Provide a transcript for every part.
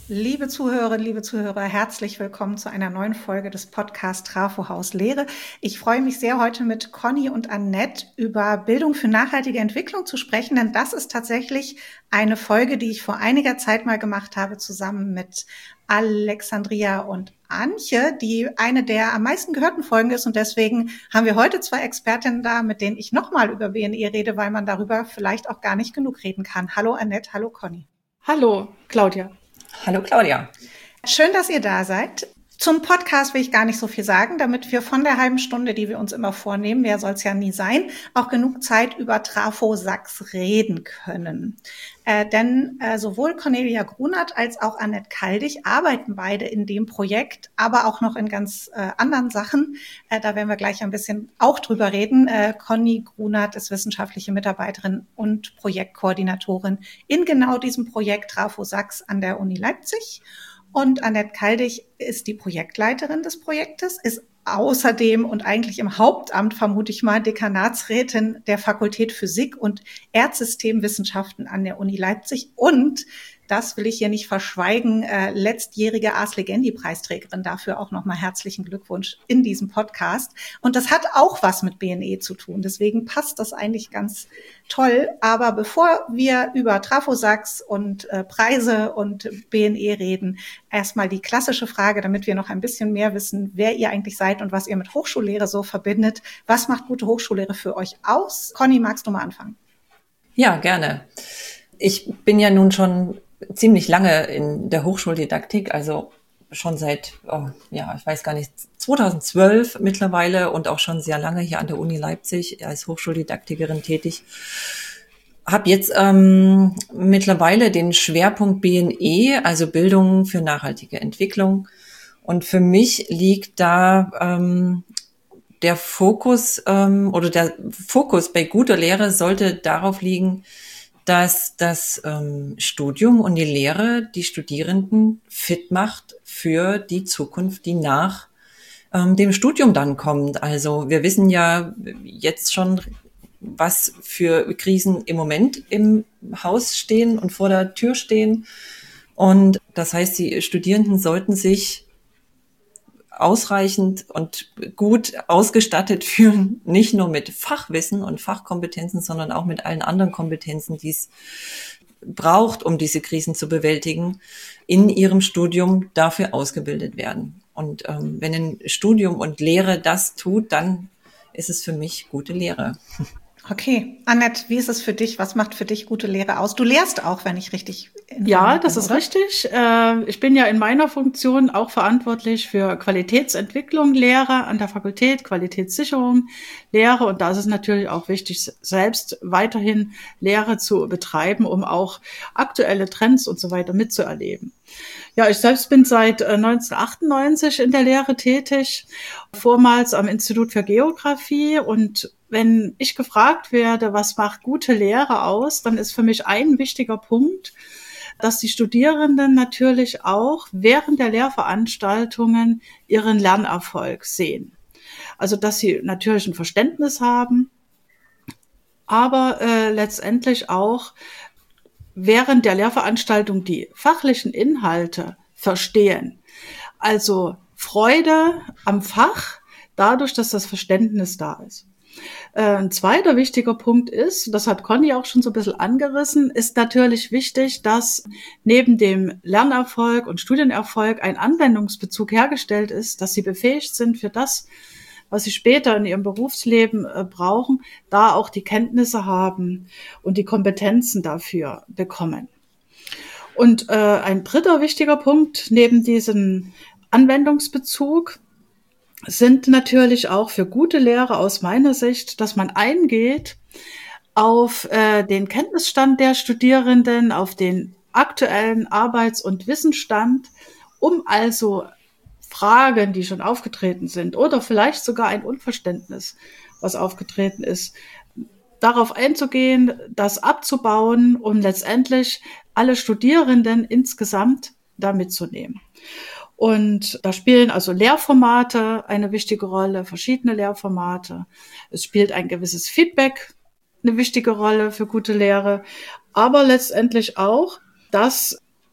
Liebe Zuhörerinnen, liebe Zuhörer, herzlich willkommen zu einer neuen Folge des Podcasts Trafo Haus Lehre. Ich freue mich sehr, heute mit Conny und Annette über Bildung für nachhaltige Entwicklung zu sprechen, denn das ist tatsächlich eine Folge, die ich vor einiger Zeit mal gemacht habe, zusammen mit Alexandria und Antje, die eine der am meisten gehörten Folgen ist. Und deswegen haben wir heute zwei Expertinnen da, mit denen ich nochmal über BNE rede, weil man darüber vielleicht auch gar nicht genug reden kann. Hallo Annette, hallo Conny. Hallo Claudia. Hallo Claudia. Schön, dass ihr da seid. Zum Podcast will ich gar nicht so viel sagen, damit wir von der halben Stunde, die wir uns immer vornehmen, mehr soll es ja nie sein, auch genug Zeit über Trafo Sachs reden können. Denn sowohl Cornelia Grunert als auch Annette Kaldig arbeiten beide in dem Projekt, aber auch noch in ganz anderen Sachen. Da werden wir gleich ein bisschen auch drüber reden. Conny Grunert ist wissenschaftliche Mitarbeiterin und Projektkoordinatorin in genau diesem Projekt Trafo Sachs an der Uni Leipzig. Und Annette Kaldig ist die Projektleiterin des Projektes, ist außerdem und eigentlich im Hauptamt, vermute ich mal, Dekanatsrätin der Fakultät Physik und Erdsystemwissenschaften an der Uni Leipzig und, das will ich hier nicht verschweigen, letztjährige Ars Legendi-Preisträgerin. Dafür auch nochmal herzlichen Glückwunsch in diesem Podcast. Und das hat auch was mit BNE zu tun. Deswegen passt das eigentlich ganz toll. Aber bevor wir über Trafo Sachs und Preise und BNE reden, erstmal die klassische Frage, damit wir noch ein bisschen mehr wissen, wer ihr eigentlich seid und was ihr mit Hochschullehre so verbindet. Was macht gute Hochschullehre für euch aus? Conny, magst du mal anfangen? Ja, gerne. Ich bin ja nun schon ziemlich lange in der Hochschuldidaktik, also schon seit, ich weiß gar nicht, 2012 mittlerweile und auch schon sehr lange hier an der Uni Leipzig als Hochschuldidaktikerin tätig. Habe jetzt mittlerweile den Schwerpunkt BNE, also Bildung für nachhaltige Entwicklung. Und für mich liegt da der Fokus der Fokus bei guter Lehre sollte darauf liegen, dass das Studium und die Lehre die Studierenden fit macht für die Zukunft, die nach dem Studium dann kommt. Also wir wissen ja jetzt schon, was für Krisen im Moment im Haus stehen und vor der Tür stehen. Und das heißt, die Studierenden sollten sich ausreichend und gut ausgestattet fühlen, nicht nur mit Fachwissen und Fachkompetenzen, sondern auch mit allen anderen Kompetenzen, die es braucht, um diese Krisen zu bewältigen, in ihrem Studium dafür ausgebildet werden. Und wenn ein Studium und Lehre das tut, dann ist es für mich gute Lehre. Okay, Annette, wie ist es für dich? Was macht für dich gute Lehre aus? Du lehrst auch, wenn ich richtig informiert bin. Ja, das ist richtig. Ich bin ja in meiner Funktion auch verantwortlich für Qualitätsentwicklung Lehre an der Fakultät, Qualitätssicherung Lehre. Und da ist es natürlich auch wichtig, selbst weiterhin Lehre zu betreiben, um auch aktuelle Trends und so weiter mitzuerleben. Ja, ich selbst bin seit 1998 in der Lehre tätig, vormals am Institut für Geografie. Und wenn ich gefragt werde, was macht gute Lehre aus, dann ist für mich ein wichtiger Punkt, dass die Studierenden natürlich auch während der Lehrveranstaltungen ihren Lernerfolg sehen. Also, dass sie natürlich ein Verständnis haben, aber letztendlich auch während der Lehrveranstaltung die fachlichen Inhalte verstehen. Also Freude am Fach, dadurch, dass das Verständnis da ist. Ein zweiter wichtiger Punkt ist, das hat Conny auch schon so ein bisschen angerissen, ist natürlich wichtig, dass neben dem Lernerfolg und Studienerfolg ein Anwendungsbezug hergestellt ist, dass sie befähigt sind für das, was sie später in ihrem Berufsleben brauchen, da auch die Kenntnisse haben und die Kompetenzen dafür bekommen. Und ein dritter wichtiger Punkt neben diesem Anwendungsbezug sind natürlich auch für gute Lehre aus meiner Sicht, dass man eingeht auf den Kenntnisstand der Studierenden, auf den aktuellen Arbeits- und Wissensstand, um also Fragen, die schon aufgetreten sind oder vielleicht sogar ein Unverständnis, was aufgetreten ist, darauf einzugehen, das abzubauen und letztendlich alle Studierenden insgesamt da mitzunehmen. Und da spielen also Lehrformate eine wichtige Rolle, verschiedene Lehrformate. Es spielt ein gewisses Feedback eine wichtige Rolle für gute Lehre, aber letztendlich auch, dass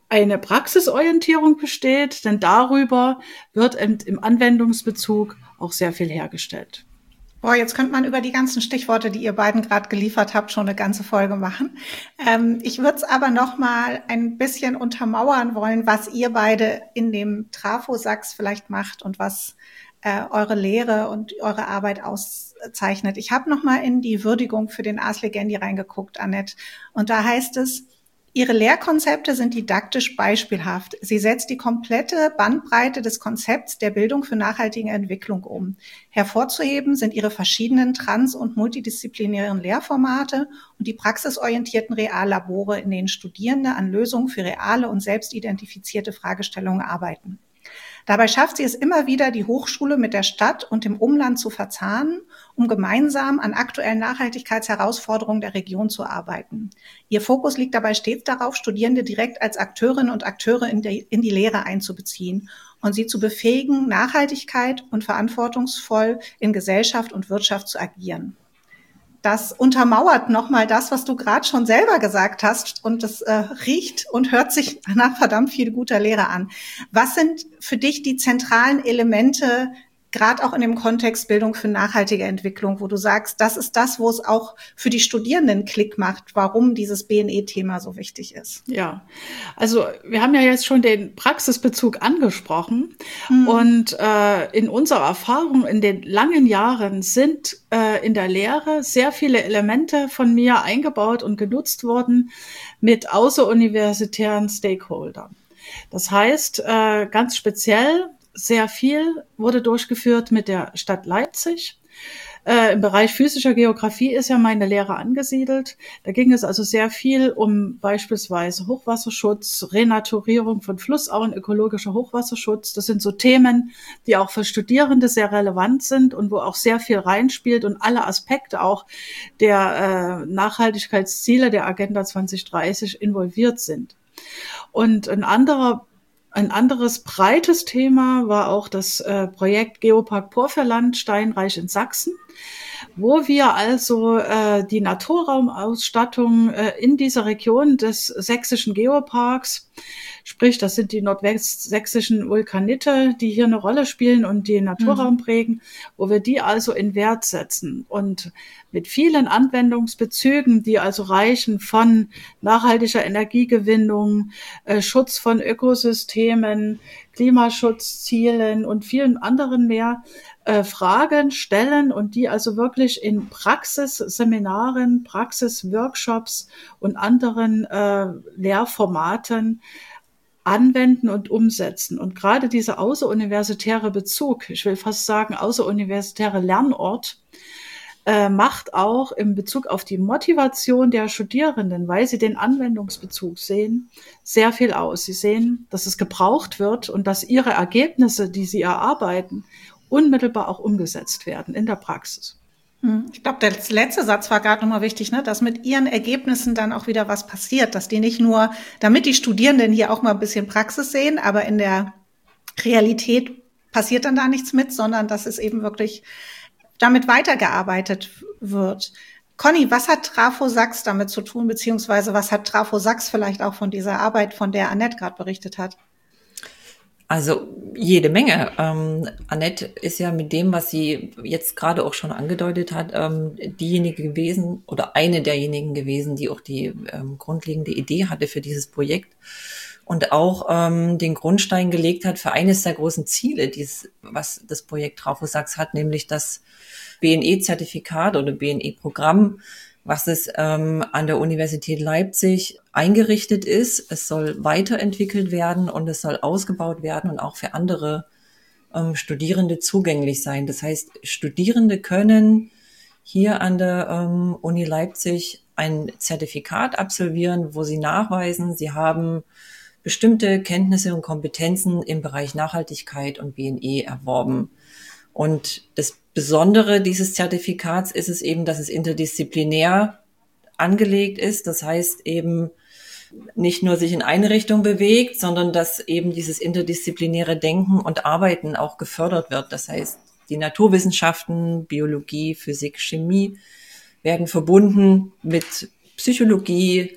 eine Praxisorientierung besteht, denn darüber wird im Anwendungsbezug auch sehr viel hergestellt. Boah, jetzt könnte man über die ganzen Stichworte, die ihr beiden gerade geliefert habt, schon eine ganze Folge machen. Ich würde es aber noch mal ein bisschen untermauern wollen, was ihr beide in dem Trafo-Sachs vielleicht macht und was eure Lehre und eure Arbeit auszeichnet. Ich habe noch mal in die Würdigung für den Ars Legendi reingeguckt, Annette, und da heißt es: Ihre Lehrkonzepte sind didaktisch beispielhaft. Sie setzt die komplette Bandbreite des Konzepts der Bildung für nachhaltige Entwicklung um. Hervorzuheben sind ihre verschiedenen trans- und multidisziplinären Lehrformate und die praxisorientierten Reallabore, in denen Studierende an Lösungen für reale und selbstidentifizierte Fragestellungen arbeiten. Dabei schafft sie es immer wieder, die Hochschule mit der Stadt und dem Umland zu verzahnen, um gemeinsam an aktuellen Nachhaltigkeitsherausforderungen der Region zu arbeiten. Ihr Fokus liegt dabei stets darauf, Studierende direkt als Akteurinnen und Akteure in die Lehre einzubeziehen und sie zu befähigen, Nachhaltigkeit und verantwortungsvoll in Gesellschaft und Wirtschaft zu agieren. Das untermauert nochmal das, was du gerade schon selber gesagt hast, und das riecht und hört sich nach verdammt viel guter Lehre an. Was sind für dich die zentralen Elemente, gerade auch in dem Kontext Bildung für nachhaltige Entwicklung, wo du sagst, das ist das, wo es auch für die Studierenden Klick macht, warum dieses BNE-Thema so wichtig ist? Ja, also wir haben ja jetzt schon den Praxisbezug angesprochen und in unserer Erfahrung in den langen Jahren sind in der Lehre sehr viele Elemente von mir eingebaut und genutzt worden mit außeruniversitären Stakeholdern. Das heißt, ganz speziell sehr viel wurde durchgeführt mit der Stadt Leipzig. Im Bereich physischer Geografie ist ja meine Lehre angesiedelt. Da ging es also sehr viel um beispielsweise Hochwasserschutz, Renaturierung von Flussauen, ökologischer Hochwasserschutz. Das sind so Themen, die auch für Studierende sehr relevant sind und wo auch sehr viel reinspielt und alle Aspekte auch der Nachhaltigkeitsziele der Agenda 2030 involviert sind. Und ein anderes breites Thema war auch das Projekt Geopark Porphyerland Steinreich in Sachsen, wo wir also die Naturraumausstattung in dieser Region des sächsischen Geoparks, sprich, das sind die nordwestsächsischen Vulkanite, die hier eine Rolle spielen und den Naturraum prägen, wo wir die also in Wert setzen und mit vielen Anwendungsbezügen, die also reichen von nachhaltiger Energiegewinnung, Schutz von Ökosystemen, Klimaschutzzielen und vielen anderen mehr, Fragen stellen und die also wirklich in Praxisseminaren, Praxisworkshops und anderen Lehrformaten anwenden und umsetzen. Und gerade dieser außeruniversitäre Bezug, ich will fast sagen außeruniversitäre Lernort, macht auch im Bezug auf die Motivation der Studierenden, weil sie den Anwendungsbezug sehen, sehr viel aus. Sie sehen, dass es gebraucht wird und dass ihre Ergebnisse, die sie erarbeiten, unmittelbar auch umgesetzt werden in der Praxis. Ich glaube, der letzte Satz war gerade nochmal wichtig, ne? Dass mit ihren Ergebnissen dann auch wieder was passiert, dass die nicht nur, damit die Studierenden hier auch mal ein bisschen Praxis sehen, aber in der Realität passiert dann da nichts mit, sondern dass es eben wirklich damit weitergearbeitet wird. Conny, was hat Trafo Sachs damit zu tun, beziehungsweise was hat Trafo Sachs vielleicht auch von dieser Arbeit, von der Annette gerade berichtet hat? Also jede Menge. Annette ist ja mit dem, was sie jetzt gerade auch schon angedeutet hat, diejenige gewesen oder eine derjenigen gewesen, die auch die grundlegende Idee hatte für dieses Projekt und auch den Grundstein gelegt hat für eines der großen Ziele, was das Projekt Trafo Sachs hat, nämlich das BNE-Zertifikat oder BNE-Programm, was es an der Universität Leipzig eingerichtet ist. Es soll weiterentwickelt werden und es soll ausgebaut werden und auch für andere Studierende zugänglich sein. Das heißt, Studierende können hier an der Uni Leipzig ein Zertifikat absolvieren, wo sie nachweisen, sie haben bestimmte Kenntnisse und Kompetenzen im Bereich Nachhaltigkeit und BNE erworben. Und das Besondere dieses Zertifikats ist es eben, dass es interdisziplinär angelegt ist. Das heißt eben nicht nur sich in eine Richtung bewegt, sondern dass eben dieses interdisziplinäre Denken und Arbeiten auch gefördert wird. Das heißt, die Naturwissenschaften, Biologie, Physik, Chemie werden verbunden mit Psychologie,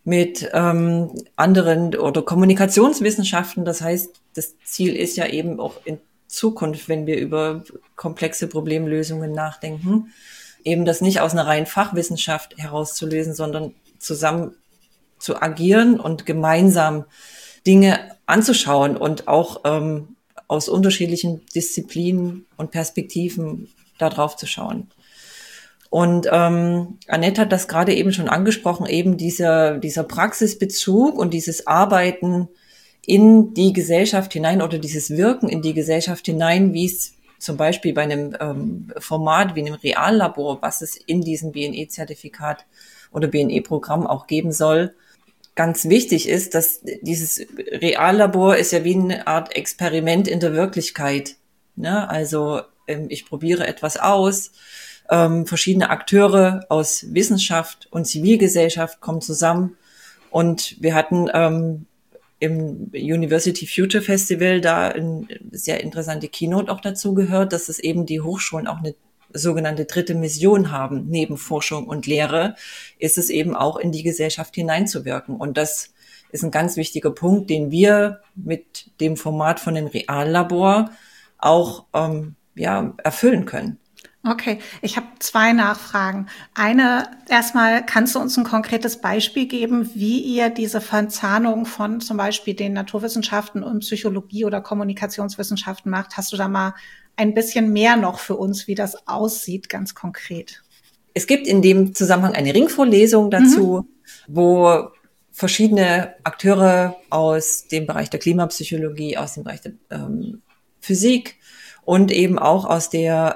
mit anderen oder Kommunikationswissenschaften. Das heißt, das Ziel ist ja eben auch in Zukunft, wenn wir über komplexe Problemlösungen nachdenken, eben das nicht aus einer reinen Fachwissenschaft herauszulösen, sondern zusammen zu agieren und gemeinsam Dinge anzuschauen und auch aus unterschiedlichen Disziplinen und Perspektiven darauf zu schauen. Und Annette hat das gerade eben schon angesprochen, eben dieser Praxisbezug und dieses Arbeiten in die Gesellschaft hinein oder dieses Wirken in die Gesellschaft hinein, wie es zum Beispiel bei einem Format wie einem Reallabor, was es in diesem BNE-Zertifikat oder BNE-Programm auch geben soll, ganz wichtig ist, dass dieses Reallabor ist ja wie eine Art Experiment in der Wirklichkeit. Ne? Also ich probiere etwas aus, verschiedene Akteure aus Wissenschaft und Zivilgesellschaft kommen zusammen und wir hatten im University Future Festival da eine sehr interessante Keynote auch dazu gehört, dass es eben die Hochschulen auch eine sogenannte dritte Mission haben. Neben Forschung und Lehre ist es eben auch in die Gesellschaft hineinzuwirken. Und das ist ein ganz wichtiger Punkt, den wir mit dem Format von dem Reallabor auch erfüllen können. Okay, ich habe 2 Nachfragen. Eine, erstmal, kannst du uns ein konkretes Beispiel geben, wie ihr diese Verzahnung von zum Beispiel den Naturwissenschaften und Psychologie oder Kommunikationswissenschaften macht? Hast du da mal ein bisschen mehr noch für uns, wie das aussieht, ganz konkret? Es gibt in dem Zusammenhang eine Ringvorlesung dazu, wo verschiedene Akteure aus dem Bereich der Klimapsychologie, aus dem Bereich der Physik und eben auch aus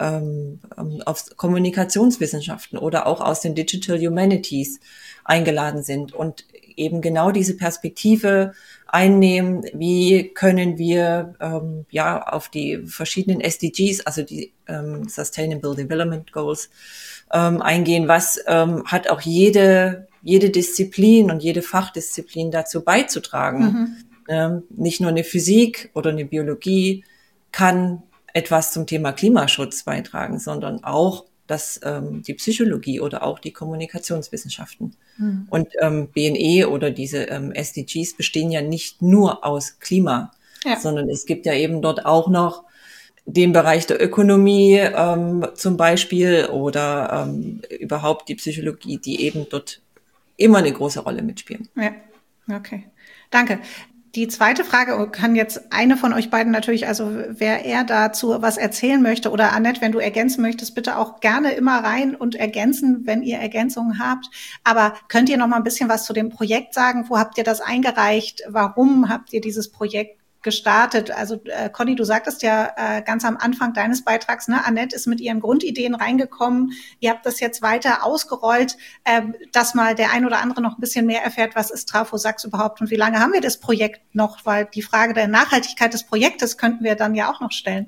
aus Kommunikationswissenschaften oder auch aus den Digital Humanities eingeladen sind und eben genau diese Perspektive einnehmen, wie können wir auf die verschiedenen SDGs, also die Sustainable Development Goals, eingehen, was hat auch jede Disziplin und jede Fachdisziplin dazu beizutragen. Nicht nur eine Physik oder eine Biologie kann etwas zum Thema Klimaschutz beitragen, sondern auch die Psychologie oder auch die Kommunikationswissenschaften. Und BNE oder diese SDGs bestehen ja nicht nur aus Klima, sondern es gibt ja eben dort auch noch den Bereich der Ökonomie zum Beispiel oder überhaupt die Psychologie, die eben dort immer eine große Rolle mitspielen. Ja, okay. Danke. Die zweite Frage kann jetzt eine von euch beiden natürlich, also wer eher dazu was erzählen möchte oder Annette, wenn du ergänzen möchtest, bitte auch gerne immer rein und ergänzen, wenn ihr Ergänzungen habt. Aber könnt ihr noch mal ein bisschen was zu dem Projekt sagen? Wo habt ihr das eingereicht? Warum habt ihr dieses Projekt gestartet? Also Conny, du sagtest ja ganz am Anfang deines Beitrags, ne, Annette ist mit ihren Grundideen reingekommen. Ihr habt das jetzt weiter ausgerollt, dass mal der ein oder andere noch ein bisschen mehr erfährt, was ist Trafo-Sachs überhaupt und wie lange haben wir das Projekt noch? Weil die Frage der Nachhaltigkeit des Projektes könnten wir dann ja auch noch stellen.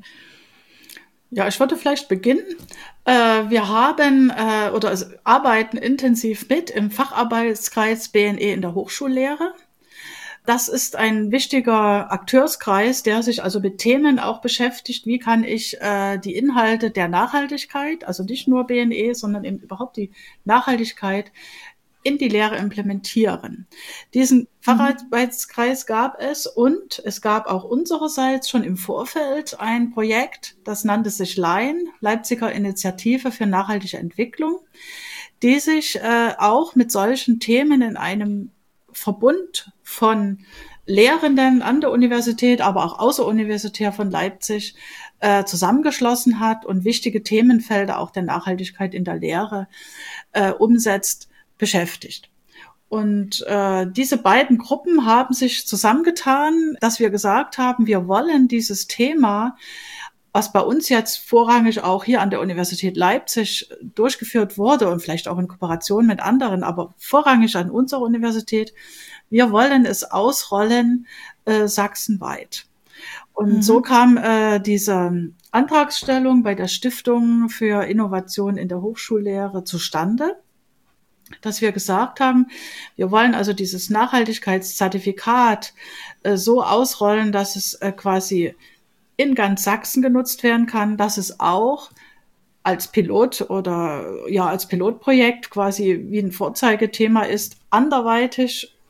Ja, ich würde vielleicht beginnen. Wir haben arbeiten intensiv mit im Facharbeitskreis BNE in der Hochschullehre. Das ist ein wichtiger Akteurskreis, der sich also mit Themen auch beschäftigt. Wie kann ich die Inhalte der Nachhaltigkeit, also nicht nur BNE, sondern eben überhaupt die Nachhaltigkeit in die Lehre implementieren. Diesen Facharbeitskreis gab es und es gab auch unsererseits schon im Vorfeld ein Projekt, das nannte sich LINE, Leipziger Initiative für nachhaltige Entwicklung, die sich auch mit solchen Themen in einem Verbund von Lehrenden an der Universität, aber auch außeruniversitär von Leipzig zusammengeschlossen hat und wichtige Themenfelder auch der Nachhaltigkeit in der Lehre umsetzt, beschäftigt. Und diese beiden Gruppen haben sich zusammengetan, dass wir gesagt haben, wir wollen dieses Thema, was bei uns jetzt vorrangig auch hier an der Universität Leipzig durchgeführt wurde und vielleicht auch in Kooperation mit anderen, aber vorrangig an unserer Universität, wir wollen es ausrollen sachsenweit. Und so kam diese Antragstellung bei der Stiftung für Innovation in der Hochschullehre zustande, dass wir gesagt haben, wir wollen also dieses Nachhaltigkeitszertifikat so ausrollen, dass es quasi in ganz Sachsen genutzt werden kann, dass es auch als Pilot oder als Pilotprojekt quasi wie ein Vorzeigethema ist, anderweitig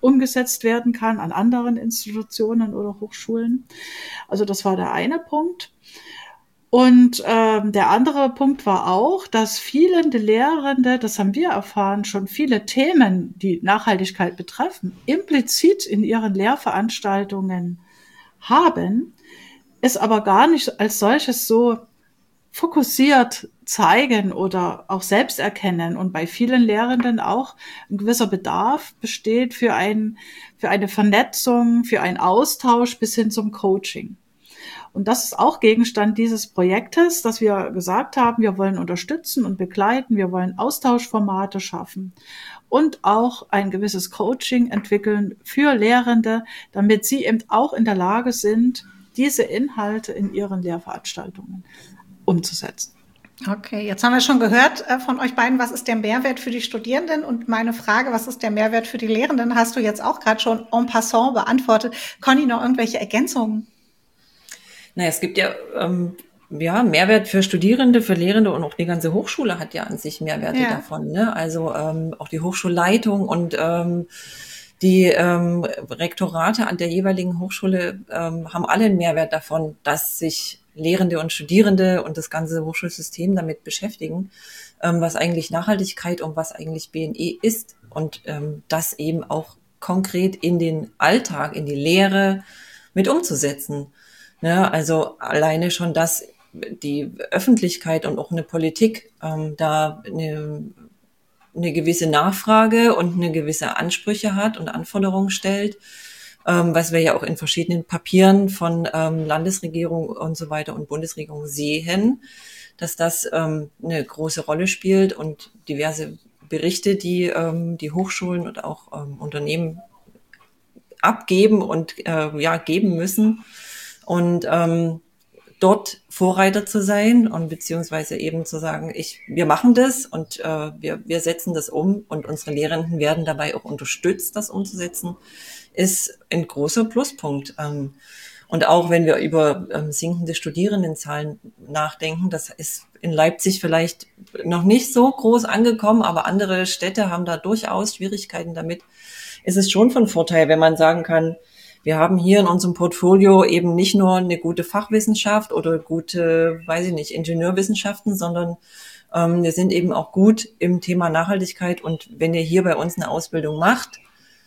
umgesetzt werden kann an anderen Institutionen oder Hochschulen. Also das war der eine Punkt. Und der andere Punkt war auch, dass viele Lehrende, das haben wir erfahren, schon viele Themen, die Nachhaltigkeit betreffen, implizit in ihren Lehrveranstaltungen haben, es aber gar nicht als solches so fokussiert zeigen oder auch selbst erkennen. Und bei vielen Lehrenden auch ein gewisser Bedarf besteht für eine Vernetzung, für einen Austausch bis hin zum Coaching. Und das ist auch Gegenstand dieses Projektes, dass wir gesagt haben, wir wollen unterstützen und begleiten, wir wollen Austauschformate schaffen und auch ein gewisses Coaching entwickeln für Lehrende, damit sie eben auch in der Lage sind, diese Inhalte in ihren Lehrveranstaltungen umzusetzen. Okay, jetzt haben wir schon gehört von euch beiden, was ist der Mehrwert für die Studierenden? Und meine Frage, was ist der Mehrwert für die Lehrenden, hast du jetzt auch gerade schon en passant beantwortet. Conny, noch irgendwelche Ergänzungen? Naja, es gibt ja Mehrwert für Studierende, für Lehrende und auch die ganze Hochschule hat ja an sich Mehrwerte davon. Ne? Also auch die Hochschulleitung und die Rektorate an der jeweiligen Hochschule haben alle einen Mehrwert davon, dass sich Lehrende und Studierende und das ganze Hochschulsystem damit beschäftigen, was eigentlich Nachhaltigkeit und was eigentlich BNE ist und das eben auch konkret in den Alltag, in die Lehre mit umzusetzen. Ja, also alleine schon, dass die Öffentlichkeit und auch eine Politik da eine gewisse Nachfrage und eine gewisse Ansprüche hat und Anforderungen stellt, was wir ja auch in verschiedenen Papieren von Landesregierung und so weiter und Bundesregierung sehen, dass das eine große Rolle spielt und diverse Berichte, die die Hochschulen und auch Unternehmen abgeben und geben müssen. Und dort Vorreiter zu sein und beziehungsweise eben zu sagen, wir machen das und wir setzen das um und unsere Lehrenden werden dabei auch unterstützt, das umzusetzen, ist ein großer Pluspunkt. Und auch wenn wir über sinkende Studierendenzahlen nachdenken, das ist in Leipzig vielleicht noch nicht so groß angekommen, aber andere Städte haben da durchaus Schwierigkeiten damit. Es ist schon von Vorteil, wenn man sagen kann, wir haben hier in unserem Portfolio eben nicht nur eine gute Fachwissenschaft oder gute, Ingenieurwissenschaften, sondern wir sind eben auch gut im Thema Nachhaltigkeit. Und wenn ihr hier bei uns eine Ausbildung macht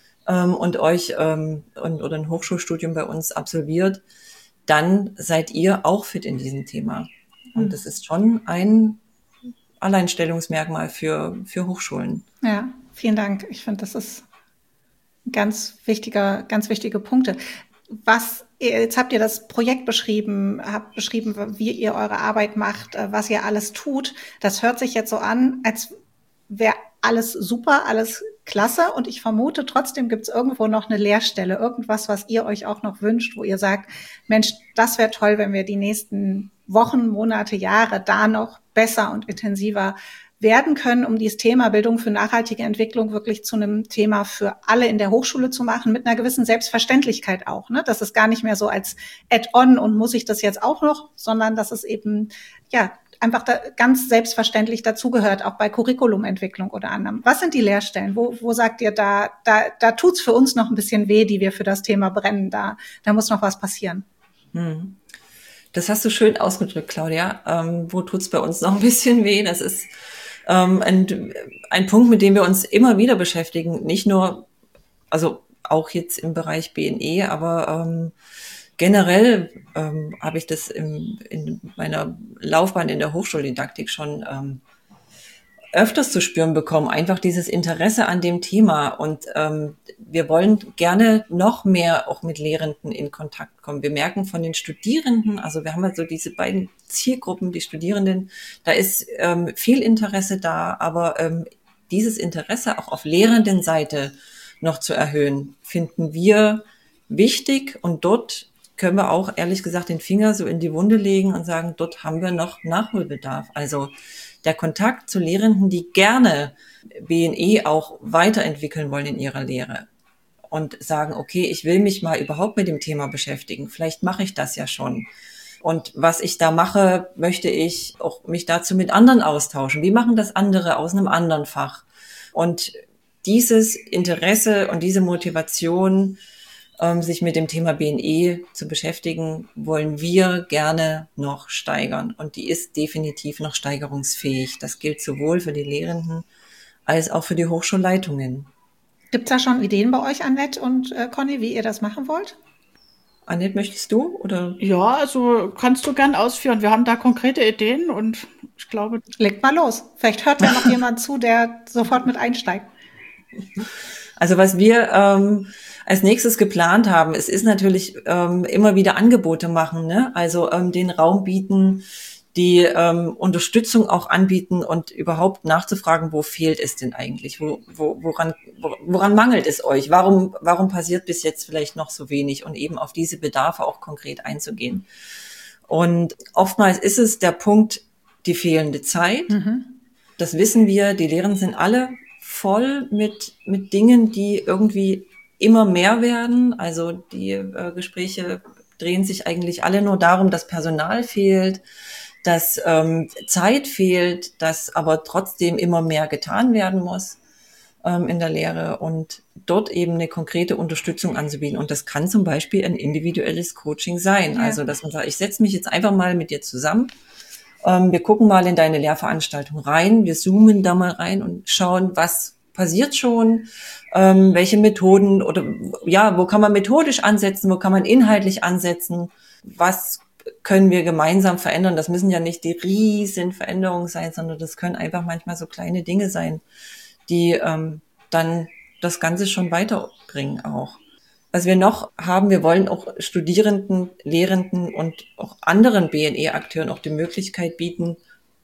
und euch oder ein Hochschulstudium bei uns absolviert, dann seid ihr auch fit in diesem Thema. Und das ist schon ein Alleinstellungsmerkmal für Hochschulen. Ja, vielen Dank. Ich finde, das ist ganz wichtige Punkte. Jetzt habt ihr das Projekt beschrieben, habt beschrieben, wie ihr eure Arbeit macht, was ihr alles tut. Das hört sich jetzt so an, als wäre alles super, alles klasse. Und ich vermute, trotzdem gibt es irgendwo noch eine Leerstelle, irgendwas, was ihr euch auch noch wünscht, wo ihr sagt, Mensch, das wäre toll, wenn wir die nächsten Wochen, Monate, Jahre da noch besser und intensiver werden können, um dieses Thema Bildung für nachhaltige Entwicklung wirklich zu einem Thema für alle in der Hochschule zu machen, mit einer gewissen Selbstverständlichkeit auch. Ne? Das ist gar nicht mehr so als Add-on und muss ich das jetzt auch noch, sondern dass es eben einfach ganz selbstverständlich dazugehört, auch bei Curriculumentwicklung oder anderem. Was sind die Leerstellen? Wo sagt ihr, da tut's für uns noch ein bisschen weh, die wir für das Thema brennen? Da muss noch was passieren. Das hast du schön ausgedrückt, Claudia. Wo tut's bei uns noch ein bisschen weh? Das ist ein Punkt, mit dem wir uns immer wieder beschäftigen. Nicht nur, also auch jetzt im Bereich BNE, aber generell habe ich das in meiner Laufbahn in der Hochschuldidaktik schon öfters zu spüren bekommen, einfach dieses Interesse an dem Thema. Und wir wollen gerne noch mehr auch mit Lehrenden in Kontakt kommen. Wir merken von den Studierenden, also wir haben halt so diese beiden Zielgruppen, die Studierenden, da ist viel Interesse da, aber dieses Interesse auch auf Lehrendenseite noch zu erhöhen, finden wir wichtig. Und dort können wir auch, ehrlich gesagt, den Finger so in die Wunde legen und sagen, dort haben wir noch Nachholbedarf. Also der Kontakt zu Lehrenden, die gerne BNE auch weiterentwickeln wollen in ihrer Lehre und sagen, okay, ich will mich mal überhaupt mit dem Thema beschäftigen. Vielleicht mache ich das ja schon. Und was ich da mache, möchte ich auch mich dazu mit anderen austauschen. Wie machen das andere aus einem anderen Fach? Und dieses Interesse und diese Motivation, sich mit dem Thema BNE zu beschäftigen, wollen wir gerne noch steigern. Und die ist definitiv noch steigerungsfähig. Das gilt sowohl für die Lehrenden als auch für die Hochschulleitungen. Gibt es da schon Ideen bei euch, Annette und Conny, wie ihr das machen wollt? Annette, möchtest du? Oder? Ja, also kannst du gern ausführen. Wir haben da konkrete Ideen und ich glaube... Legt mal los. Vielleicht hört ja noch jemand zu, der sofort mit einsteigt. Also was wir als nächstes geplant haben, es ist natürlich immer wieder Angebote machen, ne? Also den Raum bieten, die Unterstützung auch anbieten und überhaupt nachzufragen, wo fehlt es denn eigentlich? Woran mangelt es euch? Warum passiert bis jetzt vielleicht noch so wenig? Und eben auf diese Bedarfe auch konkret einzugehen. Und oftmals ist es der Punkt, die fehlende Zeit. Mhm. Das wissen wir, die Lehrenden sind alle voll mit Dingen, die irgendwie immer mehr werden. Also die Gespräche drehen sich eigentlich alle nur darum, dass Personal fehlt, dass Zeit fehlt, dass aber trotzdem immer mehr getan werden muss in der Lehre und dort eben eine konkrete Unterstützung anzubieten. Und das kann zum Beispiel ein individuelles Coaching sein. Ja. Also dass man sagt, ich setze mich jetzt einfach mal mit dir zusammen. Wir gucken mal in deine Lehrveranstaltung rein, wir zoomen da mal rein und schauen, was passiert schon, welche Methoden oder ja, wo kann man methodisch ansetzen, wo kann man inhaltlich ansetzen, was können wir gemeinsam verändern. Das müssen ja nicht die riesen Veränderungen sein, sondern das können einfach manchmal so kleine Dinge sein, die dann das Ganze schon weiterbringen auch. Was wir noch haben, wir wollen auch Studierenden, Lehrenden und auch anderen BNE-Akteuren auch die Möglichkeit bieten,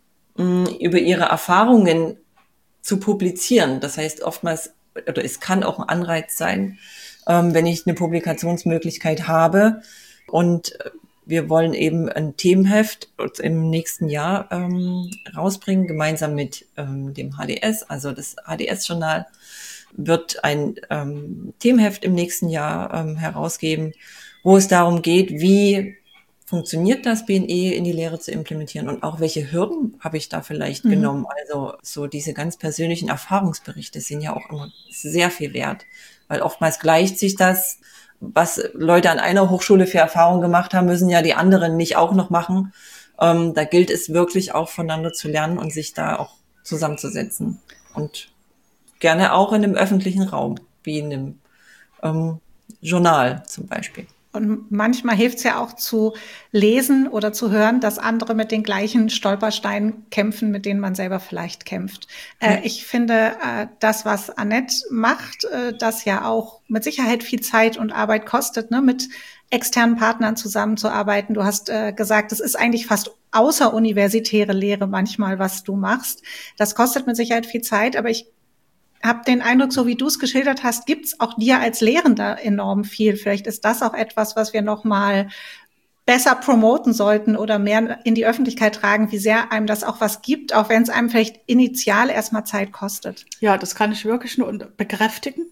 über ihre Erfahrungen zu publizieren. Das heißt oftmals, oder es kann auch ein Anreiz sein, wenn ich eine Publikationsmöglichkeit habe. Und wir wollen eben ein Themenheft im nächsten Jahr rausbringen, gemeinsam mit dem HDS, also das HDS-Journal wird ein Themenheft im nächsten Jahr herausgeben, wo es darum geht, wie funktioniert das BNE in die Lehre zu implementieren und auch welche Hürden habe ich da vielleicht genommen. Also so diese ganz persönlichen Erfahrungsberichte sind ja auch immer sehr viel wert, weil oftmals gleicht sich das, was Leute an einer Hochschule für Erfahrungen gemacht haben, müssen ja die anderen nicht auch noch machen. Da gilt es wirklich auch voneinander zu lernen und sich da auch zusammenzusetzen und gerne auch in einem öffentlichen Raum, wie in einem Journal zum Beispiel. Und manchmal hilft es ja auch zu lesen oder zu hören, dass andere mit den gleichen Stolpersteinen kämpfen, mit denen man selber vielleicht kämpft. Ich finde, das, was Annette macht, das ja auch mit Sicherheit viel Zeit und Arbeit kostet, ne, mit externen Partnern zusammenzuarbeiten. Du hast gesagt, es ist eigentlich fast außeruniversitäre Lehre manchmal, was du machst. Das kostet mit Sicherheit viel Zeit, aber ich habe den Eindruck, so wie du es geschildert hast, gibt's auch dir als Lehrender enorm viel. Vielleicht ist das auch etwas, was wir noch mal besser promoten sollten oder mehr in die Öffentlichkeit tragen, wie sehr einem das auch was gibt, auch wenn es einem vielleicht initial erstmal Zeit kostet. Ja, das kann ich wirklich nur bekräftigen.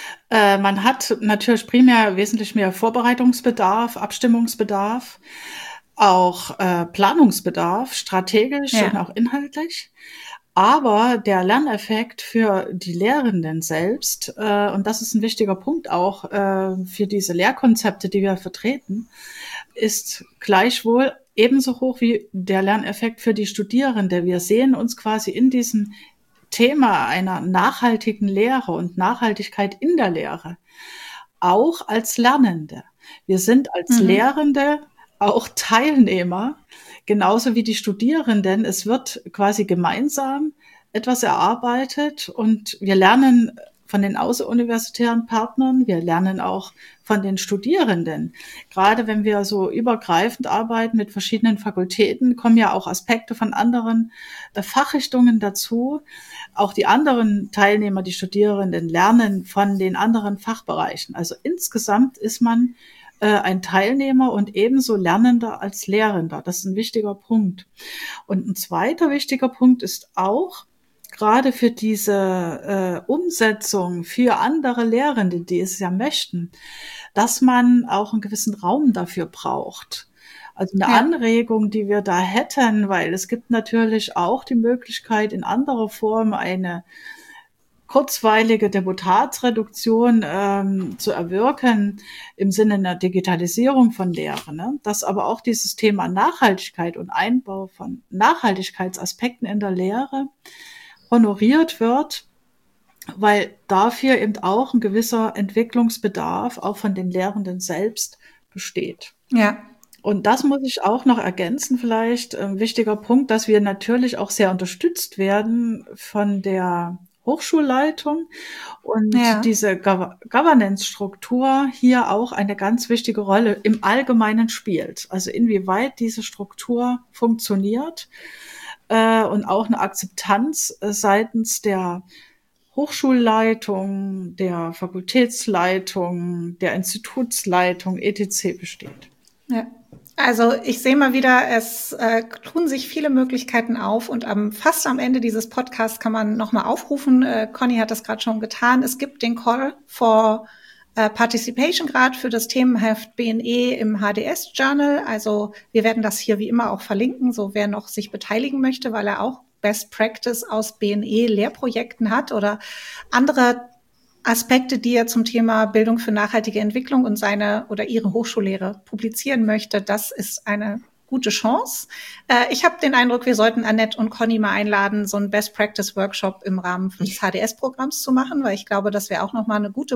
Man hat natürlich primär wesentlich mehr Vorbereitungsbedarf, Abstimmungsbedarf, auch Planungsbedarf, strategisch und auch inhaltlich. Aber der Lerneffekt für die Lehrenden selbst, und das ist ein wichtiger Punkt auch für diese Lehrkonzepte, die wir vertreten, ist gleichwohl ebenso hoch wie der Lerneffekt für die Studierende. Wir sehen uns quasi in diesem Thema einer nachhaltigen Lehre und Nachhaltigkeit in der Lehre auch als Lernende. Wir sind als Lehrende auch Teilnehmer, genauso wie die Studierenden. Es wird quasi gemeinsam etwas erarbeitet und wir lernen von den außeruniversitären Partnern, wir lernen auch von den Studierenden. Gerade wenn wir so übergreifend arbeiten mit verschiedenen Fakultäten, kommen ja auch Aspekte von anderen Fachrichtungen dazu. Auch die anderen Teilnehmer, die Studierenden, lernen von den anderen Fachbereichen. Also insgesamt ist man ein Teilnehmer und ebenso Lernender als Lehrender. Das ist ein wichtiger Punkt. Und ein zweiter wichtiger Punkt ist auch, gerade für diese Umsetzung für andere Lehrende, die es ja möchten, dass man auch einen gewissen Raum dafür braucht. Also eine Anregung, die wir da hätten, weil es gibt natürlich auch die Möglichkeit, in anderer Form eine kurzweilige Deputatsreduktion zu erwirken im Sinne einer Digitalisierung von Lehre, ne? Dass aber auch dieses Thema Nachhaltigkeit und Einbau von Nachhaltigkeitsaspekten in der Lehre honoriert wird, weil dafür eben auch ein gewisser Entwicklungsbedarf auch von den Lehrenden selbst besteht. Ja. Und das muss ich auch noch ergänzen, vielleicht ein wichtiger Punkt, dass wir natürlich auch sehr unterstützt werden von der Hochschulleitung und diese Governance-Struktur hier auch eine ganz wichtige Rolle im Allgemeinen spielt. Also inwieweit diese Struktur funktioniert und auch eine Akzeptanz seitens der Hochschulleitung, der Fakultätsleitung, der Institutsleitung etc. besteht. Ja. Also ich sehe mal wieder, es tun sich viele Möglichkeiten auf und fast am Ende dieses Podcasts kann man nochmal aufrufen. Conny hat das gerade schon getan. Es gibt den Call for Participation gerade für das Themenheft BNE im HDS Journal. Also wir werden das hier wie immer auch verlinken, so wer noch sich beteiligen möchte, weil er auch Best Practice aus BNE Lehrprojekten hat oder andere Aspekte, die er zum Thema Bildung für nachhaltige Entwicklung und seine oder ihre Hochschullehre publizieren möchte. Das ist eine gute Chance. Ich habe den Eindruck, wir sollten Annette und Conny mal einladen, so einen Best-Practice-Workshop im Rahmen des HDS-Programms zu machen, weil ich glaube, das wäre auch nochmal eine gute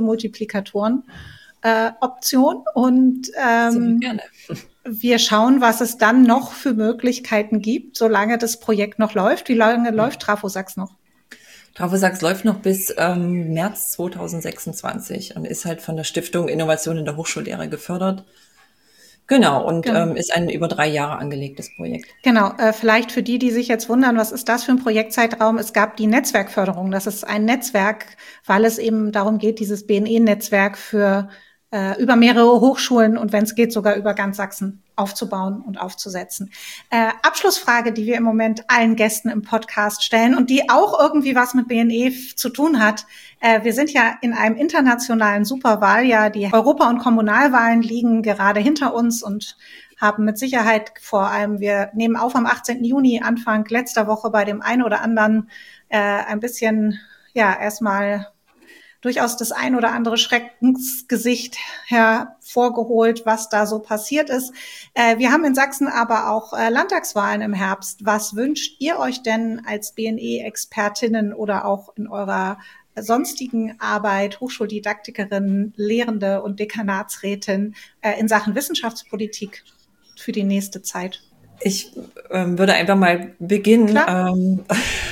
Multiplikatoren-Option. Und gerne. Wir schauen, was es dann noch für Möglichkeiten gibt, solange das Projekt noch läuft. Wie lange läuft Trafo-Sachs noch? Trafo-Sachs läuft noch bis März 2026 und ist halt von der Stiftung Innovation in der Hochschullehre gefördert. Genau, und ist ein über 3 Jahre angelegtes Projekt. Genau, vielleicht für die sich jetzt wundern, was ist das für ein Projektzeitraum? Es gab die Netzwerkförderung. Das ist ein Netzwerk, weil es eben darum geht, dieses BNE-Netzwerk für über mehrere Hochschulen und wenn es geht, sogar über ganz Sachsen aufzubauen und aufzusetzen. Abschlussfrage, die wir im Moment allen Gästen im Podcast stellen und die auch irgendwie was mit BNE zu tun hat. Wir sind ja in einem internationalen Superwahljahr. Die Europa- und Kommunalwahlen liegen gerade hinter uns und haben mit Sicherheit vor allem, wir nehmen auf am 18. Juni, Anfang letzter Woche bei dem einen oder anderen ein bisschen, erstmal durchaus das ein oder andere Schreckensgesicht hervorgeholt, was da so passiert ist. Wir haben in Sachsen aber auch Landtagswahlen im Herbst. Was wünscht ihr euch denn als BNE-Expertinnen oder auch in eurer sonstigen Arbeit, Hochschuldidaktikerin, Lehrende und Dekanatsrätin in Sachen Wissenschaftspolitik für die nächste Zeit? Ich würde einfach mal beginnen.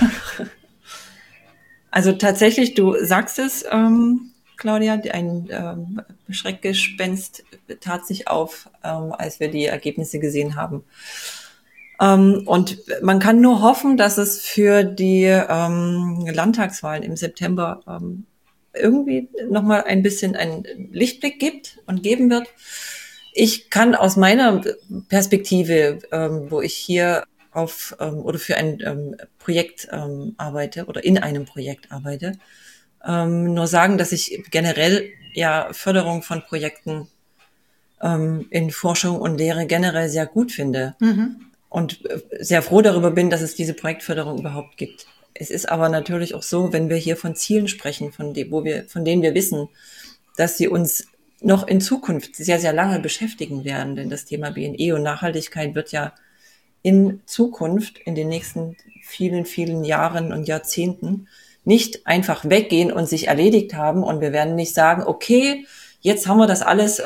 Also tatsächlich, du sagst es, Claudia, ein Schreckgespenst tat sich auf, als wir die Ergebnisse gesehen haben. Und man kann nur hoffen, dass es für die Landtagswahlen im September irgendwie nochmal ein bisschen einen Lichtblick gibt und geben wird. Ich kann aus meiner Perspektive, wo ich hier oder für ein Projekt arbeite oder in einem Projekt arbeite, nur sagen, dass ich generell Förderung von Projekten in Forschung und Lehre generell sehr gut finde und sehr froh darüber bin, dass es diese Projektförderung überhaupt gibt. Es ist aber natürlich auch so, wenn wir hier von Zielen sprechen, von denen wir wissen, dass sie uns noch in Zukunft sehr, sehr lange beschäftigen werden, denn das Thema BNE und Nachhaltigkeit wird ja in Zukunft, in den nächsten vielen, vielen Jahren und Jahrzehnten nicht einfach weggehen und sich erledigt haben. Und wir werden nicht sagen, okay, jetzt haben wir das alles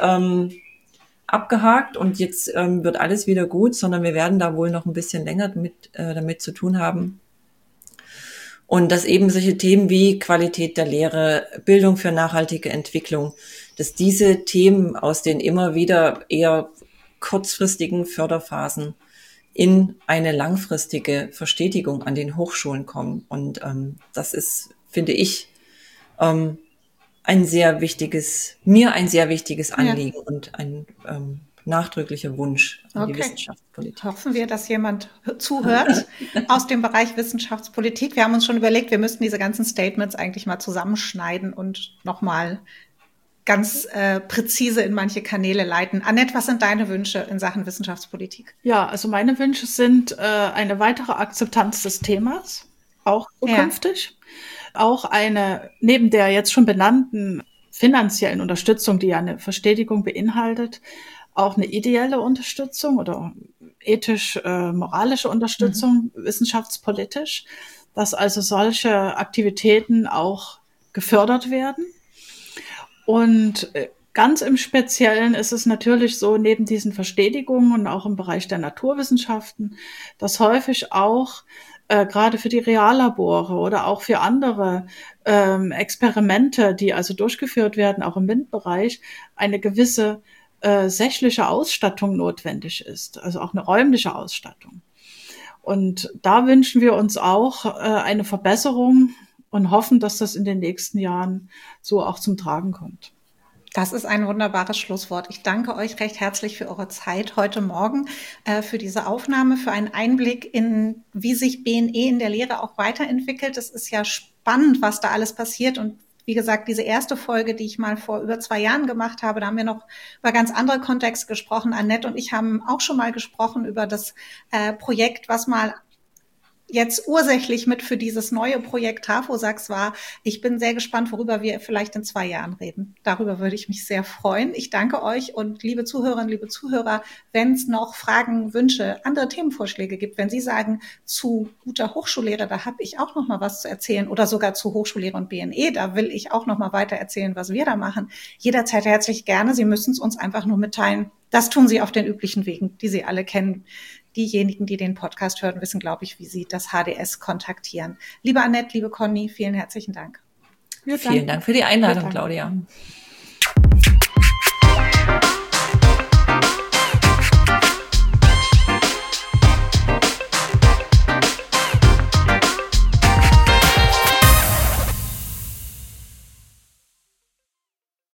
abgehakt und jetzt wird alles wieder gut, sondern wir werden da wohl noch ein bisschen länger damit zu tun haben. Und dass eben solche Themen wie Qualität der Lehre, Bildung für nachhaltige Entwicklung, dass diese Themen aus den immer wieder eher kurzfristigen Förderphasen in eine langfristige Verstetigung an den Hochschulen kommen. Und das ist, finde ich, ein sehr wichtiges Anliegen und ein nachdrücklicher Wunsch an die Wissenschaftspolitik. Hoffen wir, dass jemand zuhört aus dem Bereich Wissenschaftspolitik. Wir haben uns schon überlegt, wir müssten diese ganzen Statements eigentlich mal zusammenschneiden und nochmal ganz präzise in manche Kanäle leiten. Annette, was sind deine Wünsche in Sachen Wissenschaftspolitik? Ja, also meine Wünsche sind eine weitere Akzeptanz des Themas, auch zukünftig. auch neben der jetzt schon benannten finanziellen Unterstützung, die ja eine Verstetigung beinhaltet, auch eine ideelle Unterstützung oder ethisch-moralische Unterstützung, wissenschaftspolitisch, dass also solche Aktivitäten auch gefördert werden. Und ganz im Speziellen ist es natürlich so, neben diesen Verstetigungen und auch im Bereich der Naturwissenschaften, dass häufig auch gerade für die Reallabore oder auch für andere Experimente, die also durchgeführt werden, auch im MINT-Bereich, eine gewisse sächliche Ausstattung notwendig ist, also auch eine räumliche Ausstattung. Und da wünschen wir uns auch eine Verbesserung und hoffen, dass das in den nächsten Jahren so auch zum Tragen kommt. Das ist ein wunderbares Schlusswort. Ich danke euch recht herzlich für eure Zeit heute Morgen, für diese Aufnahme, für einen Einblick in, wie sich BNE in der Lehre auch weiterentwickelt. Es ist ja spannend, was da alles passiert. Und wie gesagt, diese erste Folge, die ich mal vor über 2 Jahren gemacht habe, da haben wir noch über ganz andere Kontexte gesprochen. Annette und ich haben auch schon mal gesprochen über das Projekt, was mal jetzt ursächlich mit für dieses neue Projekt TrafoSachs war. Ich bin sehr gespannt, worüber wir vielleicht in 2 Jahren reden. Darüber würde ich mich sehr freuen. Ich danke euch und liebe Zuhörerinnen, liebe Zuhörer, wenn es noch Fragen, Wünsche, andere Themenvorschläge gibt, wenn Sie sagen, zu guter Hochschullehre, da habe ich auch noch mal was zu erzählen oder sogar zu Hochschullehre und BNE, da will ich auch noch mal weiter erzählen, was wir da machen. Jederzeit herzlich gerne. Sie müssen es uns einfach nur mitteilen. Das tun Sie auf den üblichen Wegen, die Sie alle kennen. Diejenigen, die den Podcast hören, wissen, glaube ich, wie sie das HDS kontaktieren. Liebe Annette, liebe Conny, vielen herzlichen Dank. Vielen Dank für die Einladung, Claudia.